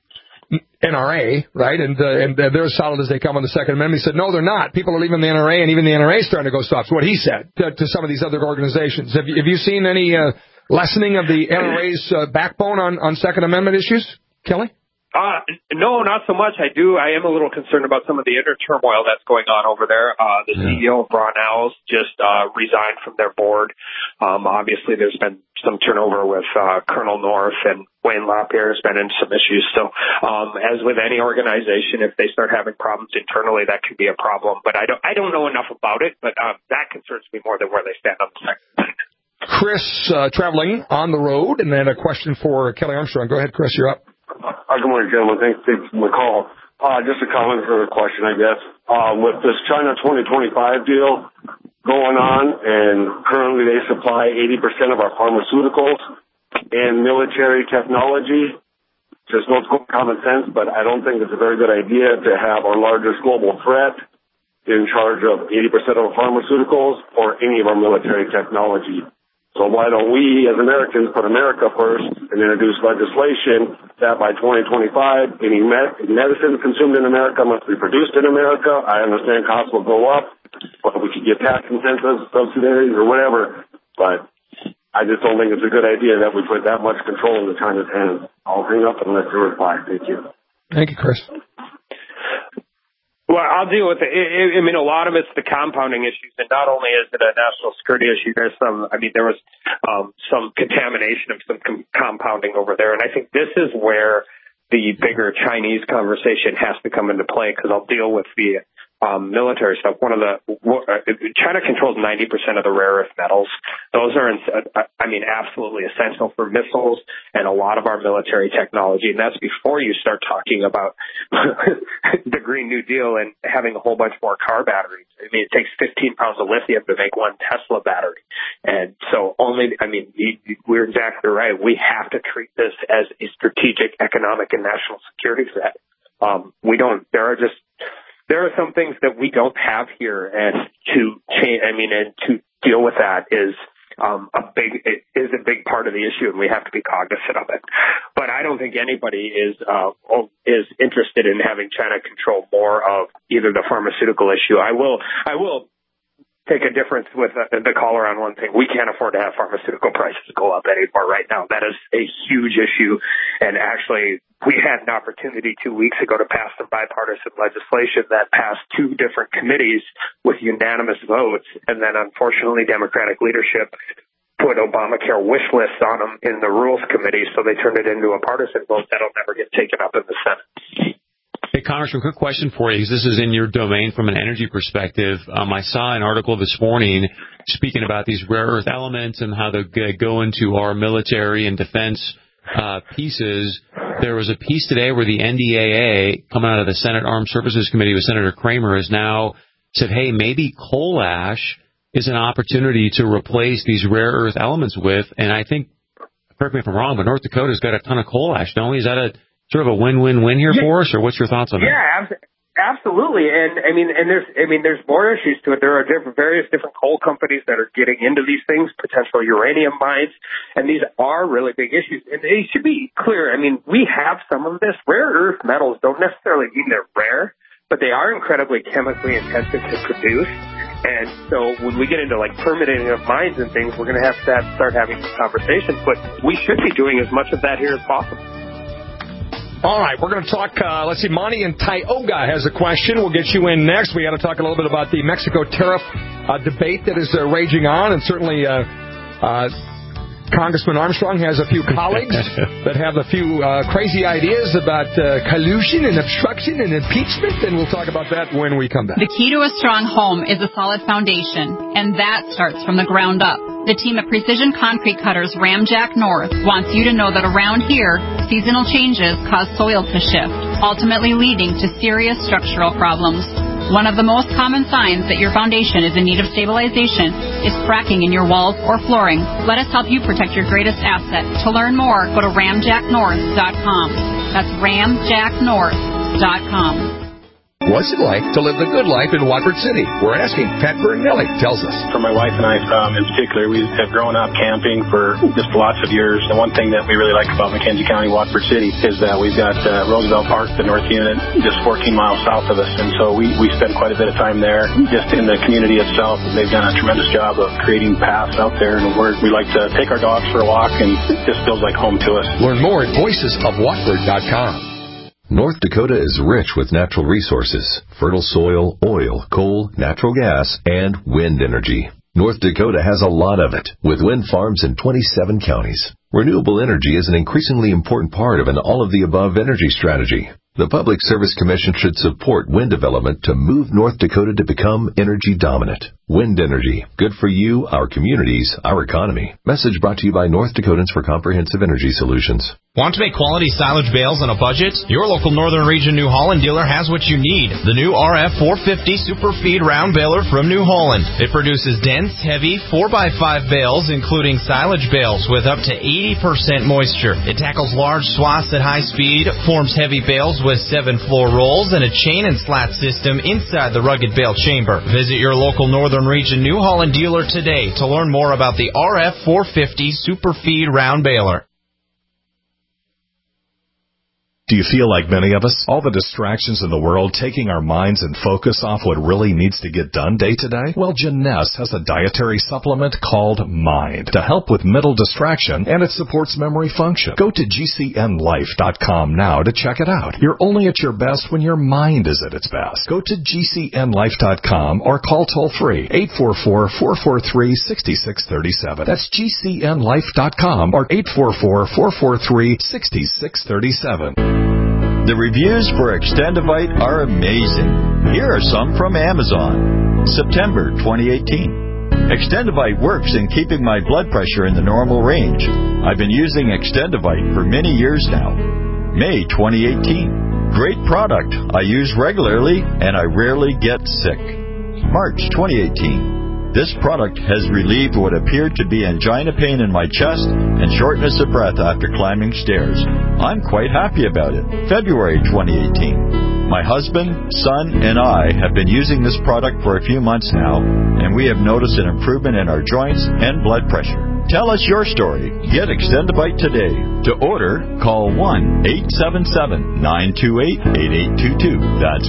NRA, right? And they're as solid as they come on the Second Amendment. He said, no, they're not. People are leaving the NRA, and even the NRA is starting to go soft. That's what he said to some of these other organizations. Have you seen any lessening of the NRA's backbone on Second Amendment issues, Kelly? No, not so much. I am a little concerned about some of the inner turmoil that's going on over there. The CEO of Brownells just resigned from their board. Obviously, there's been some turnover with Colonel North, and Wayne LaPierre has been in some issues. So, as with any organization, if they start having problems internally, that could be a problem. But I don't know enough about it. But that concerns me more than where they stand on the second. Chris, traveling on the road, and then a question for Kelly Armstrong. Go ahead, Chris. You're up. Good morning, gentlemen. Thanks for the call. Just a comment for a question, I guess. With this China 2025 deal going on, and currently they supply 80% of our pharmaceuticals and military technology, just no common sense, but I don't think it's a very good idea to have our largest global threat in charge of 80% of our pharmaceuticals or any of our military technology. So why don't we, as Americans, put America first and introduce legislation that by 2025, any medicine consumed in America must be produced in America? I understand costs will go up, but we could get tax incentives, subsidies, or whatever. But I just don't think it's a good idea that we put that much control into China's hands. I'll hang up and let you reply. Thank you. Thank you, Chris. Well, I'll deal with it. A lot of it's the compounding issues, and not only is it a national security issue, there was some contamination of some compounding over there, and I think this is where the bigger Chinese conversation has to come into play, because I'll deal with the military stuff. China controls 90% of the rare earth metals. Those are, absolutely essential for missiles and a lot of our military technology. And that's before you start talking about the Green New Deal and having a whole bunch more car batteries. It takes 15 pounds of lithium to make one Tesla battery. And so we're exactly right. We have to treat this as a strategic economic and national security threat. There are some things that we don't have here, and to change, and to deal with that is a big part of the issue, and we have to be cognizant of it. But I don't think anybody is interested in having China control more of either the pharmaceutical issue. I will take a difference with the caller on one thing. We can't afford to have pharmaceutical prices go up anymore right now. That is a huge issue. And actually, we had an opportunity 2 weeks ago to pass some bipartisan legislation that passed 2 different committees with unanimous votes. And then, unfortunately, Democratic leadership put Obamacare wish lists on them in the Rules Committee, so they turned it into a partisan vote that'll never get taken up in the Senate. Hey, Congressman, quick question for you, because this is in your domain from an energy perspective. I saw an article this morning speaking about these rare earth elements and how they go into our military and defense pieces. There was a piece today where the NDAA, coming out of the Senate Armed Services Committee with Senator Kramer, has now said, hey, maybe coal ash is an opportunity to replace these rare earth elements with. And I think, correct me if I'm wrong, but North Dakota's got a ton of coal ash, don't we? Is that a sort of a win-win-win here for us, or what's your thoughts on that? Yeah, absolutely. And there's more issues to it. There are various different coal companies that are getting into these things, potential uranium mines, and these are really big issues. And they should be clear. We have some of this. Rare earth metals don't necessarily mean they're rare, but they are incredibly chemically intensive to produce. And so when we get into permitting of mines and things, we're going to have to start having some conversations. But we should be doing as much of that here as possible. All right, we're going to talk, Monty in Tioga has a question. We'll get you in next. We got to talk a little bit about the Mexico tariff debate that is raging on, and certainly Congressman Armstrong has a few colleagues that have a few crazy ideas about collusion and obstruction and impeachment, and we'll talk about that when we come back. The key to a strong home is a solid foundation, and that starts from the ground up. The team at Precision Concrete Cutters Ramjack North wants you to know that around here, seasonal changes cause soil to shift, ultimately leading to serious structural problems. One of the most common signs that your foundation is in need of stabilization is cracking in your walls or flooring. Let us help you protect your greatest asset. To learn more, go to ramjacknorth.com. That's ramjacknorth.com. What's it like to live the good life in Watford City? We're asking. Pat Bernelli tells us. For my wife and I, in particular, we have grown up camping for just lots of years. The one thing that we really like about McKenzie County, Watford City, is that we've got Roosevelt Park, the North Unit, just 14 miles south of us. And so we spend quite a bit of time there. Just in the community itself, they've done a tremendous job of creating paths out there. And we like to take our dogs for a walk, and it just feels like home to us. Learn more at voicesofwatford.com. North Dakota is rich with natural resources, fertile soil, oil, coal, natural gas, and wind energy. North Dakota has a lot of it, with wind farms in 27 counties. Renewable energy is an increasingly important part of an all-of-the-above energy strategy. The Public Service Commission should support wind development to move North Dakota to become energy dominant. Wind energy. Good for you, our communities, our economy. Message brought to you by North Dakotans for Comprehensive Energy Solutions. Want to make quality silage bales on a budget? Your local Northern Region New Holland dealer has what you need. The new RF 450 Super Feed Round Baler from New Holland. It produces dense, heavy 4x5 bales, including silage bales with up to 80% moisture. It tackles large swaths at high speed, forms heavy bales with 7 floor rolls, and a chain and slat system inside the rugged bale chamber. Visit your local Northern Region New Holland dealer today to learn more about the RF 450 Super Feed Round Baler. Do you feel like many of us? All the distractions in the world taking our minds and focus off what really needs to get done day to day? Well, Jeunesse has a dietary supplement called Mind to help with mental distraction, and it supports memory function. Go to GCNlife.com now to check it out. You're only at your best when your mind is at its best. Go to GCNlife.com or call toll-free 844-443-6637. That's GCNlife.com or 844-443-6637. The reviews for Extendivite are amazing. Here are some from Amazon. September 2018. Extendivite works in keeping my blood pressure in the normal range. I've been using Extendivite for many years now. May 2018. Great product. I use regularly and I rarely get sick. March 2018. This product has relieved what appeared to be angina pain in my chest and shortness of breath after climbing stairs. I'm quite happy about it. February 2018. My husband, son, and I have been using this product for a few months now, and we have noticed an improvement in our joints and blood pressure. Tell us your story. Get Extendivite today. To order, call 1-877-928-8822. That's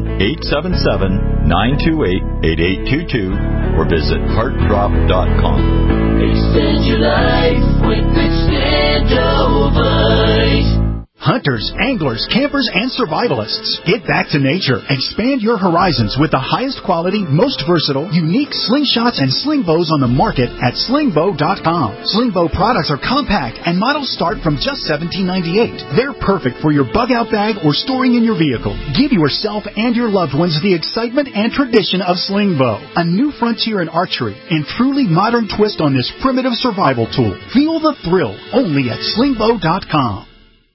1-877-928-8822. Or visit heartdrop.com. Extend your life with Extendivite. Hunters, anglers, campers, and survivalists. Get back to nature. Expand your horizons with the highest quality, most versatile, unique slingshots and sling bows on the market at slingbow.com. Slingbow products are compact and models start from just $17.98. They're perfect for your bug-out bag or storing in your vehicle. Give yourself and your loved ones the excitement and tradition of Slingbow, a new frontier in archery and truly modern twist on this primitive survival tool. Feel the thrill only at slingbow.com.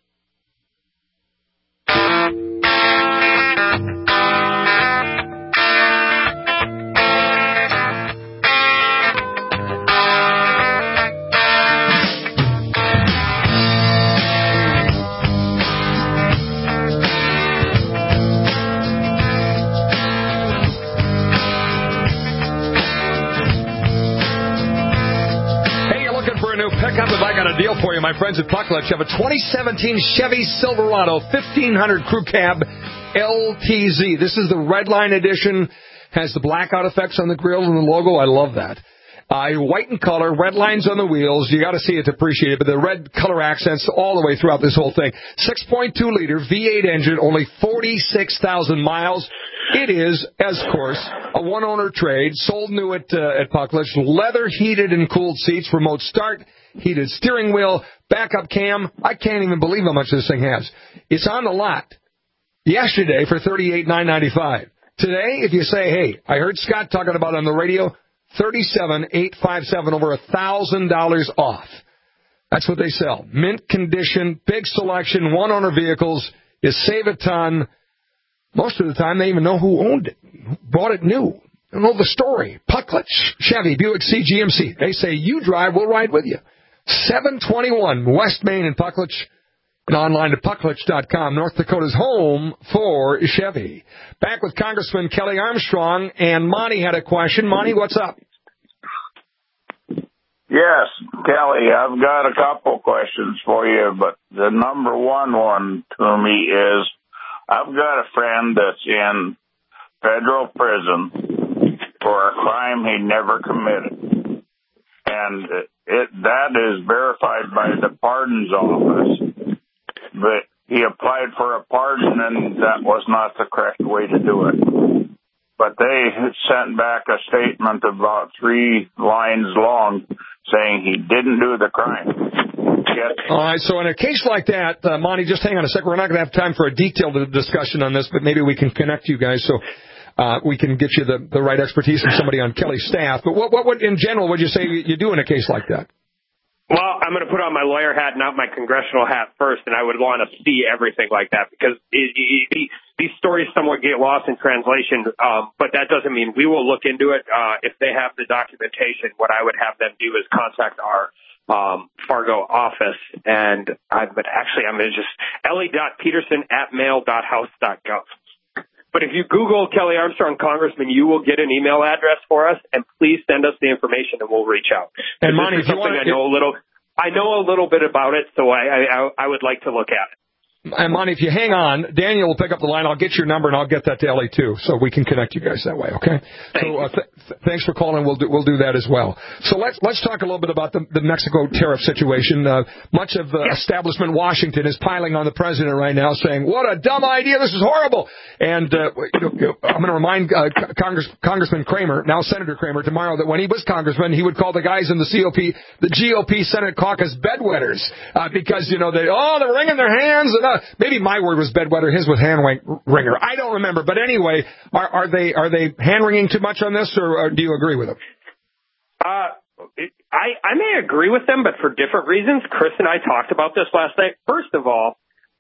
Deal for you, my friends at Puckletch. You have a 2017 Chevy Silverado 1500 Crew Cab LTZ. This is the Red Line edition. Has the blackout effects on the grill and the logo. I love that. White in color, red lines on the wheels. You got to see it to appreciate it, but the red color accents all the way throughout this whole thing. 6.2 liter V8 engine, only 46,000 miles. It is, as of course, a one-owner trade, sold new at Pucklich, leather heated and cooled seats, remote start, heated steering wheel, backup cam. I can't even believe how much this thing has. It's on the lot yesterday for $38,995. Today, if you say, hey, I heard Scott talking about it on the radio, $37,857, over $1,000 off. That's what they sell. Mint condition, big selection, one-owner vehicles. You save a ton. Most of the time, they even know who owned it, who bought it new. They know the story. Pucklich, Chevy, Buick, GMC. They say, you drive, we'll ride with you. 721 West Main in Pucklich, and online at pucklich.com, North Dakota's home for Chevy. Back with Congressman Kelly Armstrong, and Monty had a question. Monty, what's up? Yes, Kelly, I've got a couple questions for you, but the number one to me is I've got a friend that's in federal prison for a crime he never committed. And that is verified by the pardons office. But he applied for a pardon, and that was not the correct way to do it. But they sent back a statement about 3 lines long saying he didn't do the crime. All right, so in a case like that, Monty, just hang on a second. We're not going to have time for a detailed discussion on this, but maybe we can connect you guys so we can get you the right expertise from somebody on Kelly's staff. But what would, in general, would you say you do in a case like that? Well, I'm going to put on my lawyer hat, not my congressional hat first, and I would want to see everything like that because these stories somewhat get lost in translation, but that doesn't mean we will look into it. If they have the documentation, what I would have them do is contact our Fargo office, and I'm going to just ellie.peterson@mail.house.gov. But if you Google Kelly Armstrong Congressman, you will get an email address for us, and please send us the information, and we'll reach out. And Monty, if you want, I know a little bit about it, so I would like to look at it. And Monty, if you hang on, Daniel will pick up the line. I'll get your number, and I'll get that to Ellie too, so we can connect you guys that way. Okay? Thanks for calling. We'll do that as well. So let's talk a little bit about the Mexico tariff situation. Much of the establishment Washington is piling on the president right now, saying, "What a dumb idea! This is horrible." And I'm going to remind Congressman Kramer, now Senator Kramer, tomorrow that when he was congressman, he would call the guys in the GOP Senate caucus bedwetters because they're wringing their hands. And maybe my word was bedwetter, his was hand wringer. I don't remember, but anyway, are they hand wringing too much on this, or do you agree with them? I may agree with them, but for different reasons. Chris and I talked about this last night. First of all,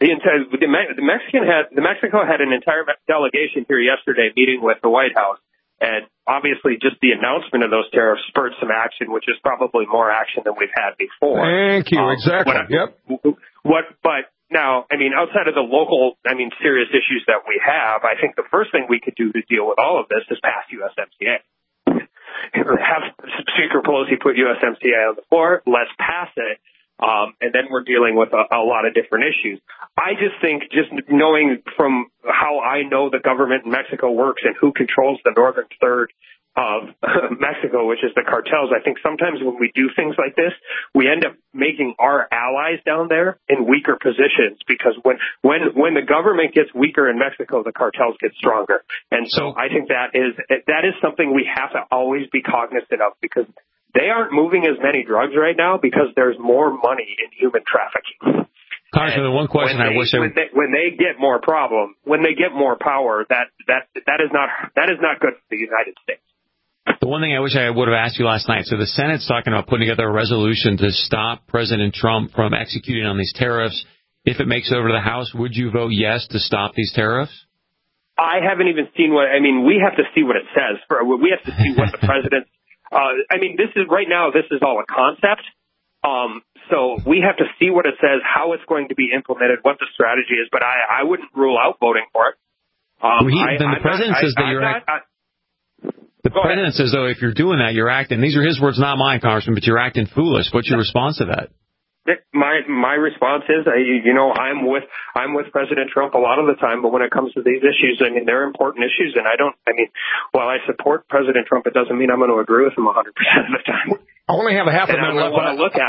Mexico had an entire delegation here yesterday meeting with the White House, and obviously just the announcement of those tariffs spurred some action, which is probably more action than we've had before. Thank you. Exactly. But now, outside of the local, serious issues that we have, I think the first thing we could do to deal with all of this is pass USMCA. Have Speaker Pelosi put USMCA on the floor, let's pass it, and then we're dealing with a lot of different issues. I just think, just knowing from how I know the government in Mexico works and who controls the northern third of Mexico, which is the cartels, I think sometimes when we do things like this, we end up making our allies down there in weaker positions because when the government gets weaker in Mexico, the cartels get stronger. And so I think that is something we have to always be cognizant of because they aren't moving as many drugs right now because there's more money in human trafficking. Congressman, the one question when they get more power, that is not good for the United States. The one thing I wish I would have asked you last night, so the Senate's talking about putting together a resolution to stop President Trump from executing on these tariffs. If it makes it over to the House, would you vote yes to stop these tariffs? I haven't even seen we have to see what it says. We have to see what the president, this is all a concept. So we have to see what it says, how it's going to be implemented, what the strategy is, but I wouldn't rule out voting for it. The president says that you're The president says, though, if you're doing that, you're acting. These are his words, not mine, Congressman, but you're acting foolish. What's your response to that? My response is, I'm with President Trump a lot of the time, but when it comes to these issues, they're important issues, and while I support President Trump, it doesn't mean I'm going to agree with him 100% of the time. I only have a half a minute left. I want to look at it.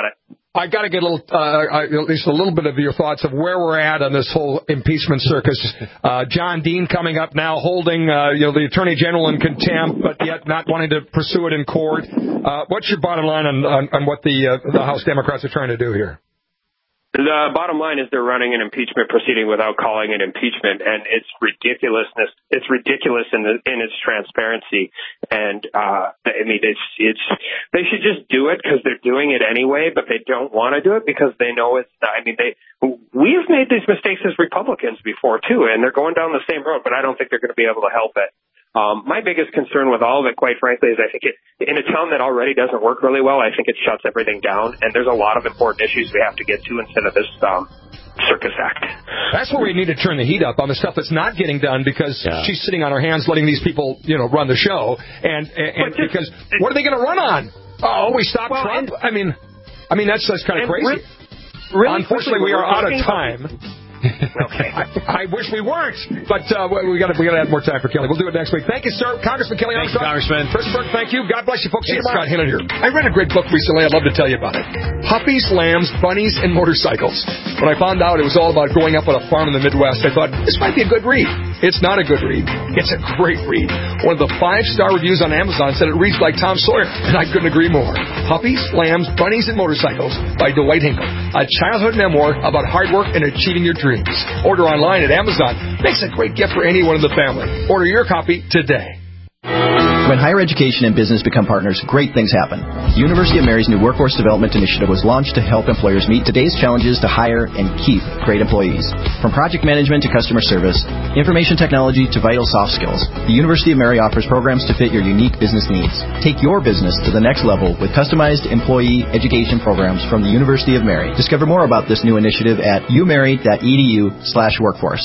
I got to get at least a little bit of your thoughts of where we're at on this whole impeachment circus. John Dean coming up now, holding the Attorney General in contempt, but yet not wanting to pursue it in court. What's your bottom line on what the House Democrats are trying to do here? The bottom line is they're running an impeachment proceeding without calling it impeachment, and it's ridiculousness. It's ridiculous in its transparency, and it's they should just do it because they're doing it anyway, but they don't want to do it because they know it's. We've made these mistakes as Republicans before too, and they're going down the same road, but I don't think they're going to be able to help it. My biggest concern with all of it, quite frankly, is I think in a town that already doesn't work really well, I think it shuts everything down, and there's a lot of important issues we have to get to instead of this circus act. That's where we need to turn the heat up on the stuff that's not getting done because she's sitting on her hands letting these people, run the show, and because what are they going to run on? Oh, we stopped Trump? I mean, that's kind of crazy. Really, unfortunately, we are out of time. Okay. I wish we weren't, but we got to add more time for Kelly. We'll do it next week. Thank you, sir. Congressman Kelly Armstrong. Congressman. Christopher, thank you. God bless you, folks. See you tomorrow. Scott Hinton here. I read a great book recently. I'd love to tell you about it. Puppies, lambs, bunnies, and motorcycles. When I found out it was all about growing up on a farm in the Midwest, I thought, this might be a good read. It's not a good read. It's a great read. One of the 5-star reviews on Amazon said it reads like Tom Sawyer, and I couldn't agree more. Puppies, Lambs, Bunnies, and Motorcycles by Dwight Hinkle. A childhood memoir about hard work and achieving your dreams. Order online at Amazon. Makes a great gift for anyone in the family. Order your copy today. When higher education and business become partners, great things happen. University of Mary's new Workforce Development Initiative was launched to help employers meet today's challenges to hire and keep great employees. From project management to customer service, information technology to vital soft skills, the University of Mary offers programs to fit your unique business needs. Take your business to the next level with customized employee education programs from the University of Mary. Discover more about this new initiative at umary.edu/workforce.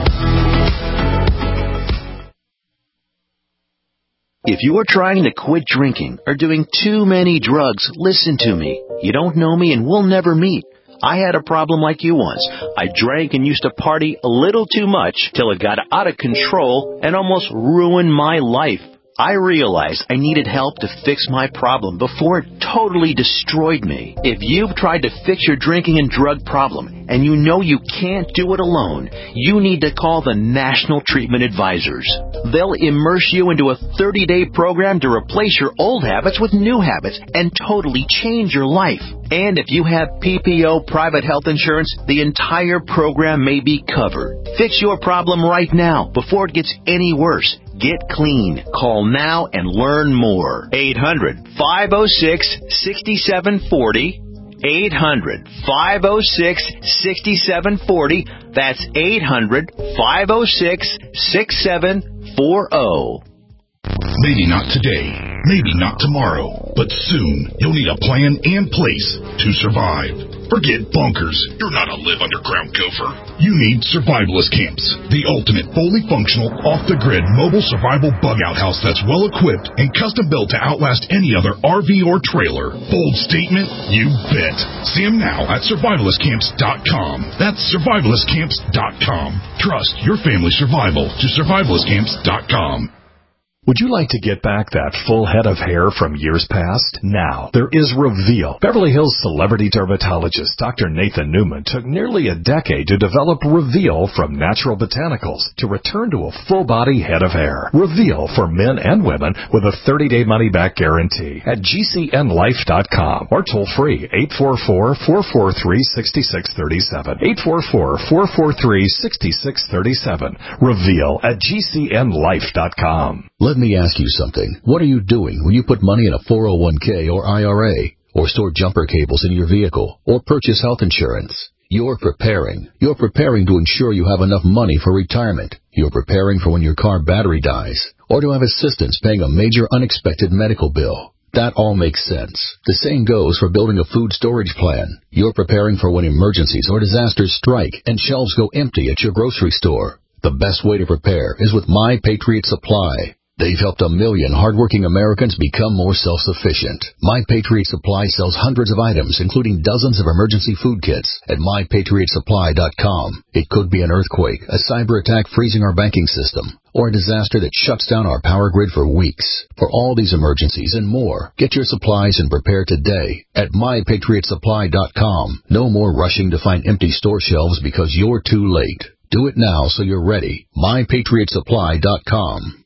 If you are trying to quit drinking or doing too many drugs, listen to me. You don't know me and we'll never meet. I had a problem like you once. I drank and used to party a little too much till it got out of control and almost ruined my life. I realized I needed help to fix my problem before it totally destroyed me. If you've tried to fix your drinking and drug problem and you know you can't do it alone, you need to call the National Treatment Advisors. They'll immerse you into a 30-day program to replace your old habits with new habits and totally change your life. And if you have PPO private health insurance, the entire program may be covered. Fix your problem right now before it gets any worse. Get clean. Call now and learn more. 800-506-6740. 800-506-6740. That's 800-506-6740. Maybe not today, maybe not tomorrow, but soon you'll need a plan and place to survive. Forget bunkers. You're not a live underground gopher. You need Survivalist Camps, the ultimate fully functional, off-the-grid mobile survival bug-out house that's well-equipped and custom-built to outlast any other RV or trailer. Bold statement? You bet. See them now at survivalistcamps.com. That's survivalistcamps.com. Trust your family's survival to survivalistcamps.com. Would you like to get back that full head of hair from years past? Now, there is Reveal. Beverly Hills celebrity dermatologist Dr. Nathan Newman took nearly a decade to develop Reveal from natural botanicals to return to a full-body head of hair. Reveal for men and women with a 30-day money-back guarantee at GCNlife.com or toll-free 844-443-6637. 844-443-6637. Reveal at GCNlife.com. Let me ask you something. What are you doing when you put money in a 401k or IRA, or store jumper cables in your vehicle, or purchase health insurance? You're preparing. You're preparing to ensure you have enough money for retirement. You're preparing for when your car battery dies, or to have assistance paying a major unexpected medical bill. That all makes sense. The same goes for building a food storage plan. You're preparing for when emergencies or disasters strike and shelves go empty at your grocery store. The best way to prepare is with My Patriot Supply. They've helped 1 million hardworking Americans become more self-sufficient. My Patriot Supply sells hundreds of items, including dozens of emergency food kits at MyPatriotSupply.com. It could be an earthquake, a cyber attack freezing our banking system, or a disaster that shuts down our power grid for weeks. For all these emergencies and more, get your supplies and prepare today at MyPatriotSupply.com. No more rushing to find empty store shelves because you're too late. Do it now so you're ready. MyPatriotSupply.com.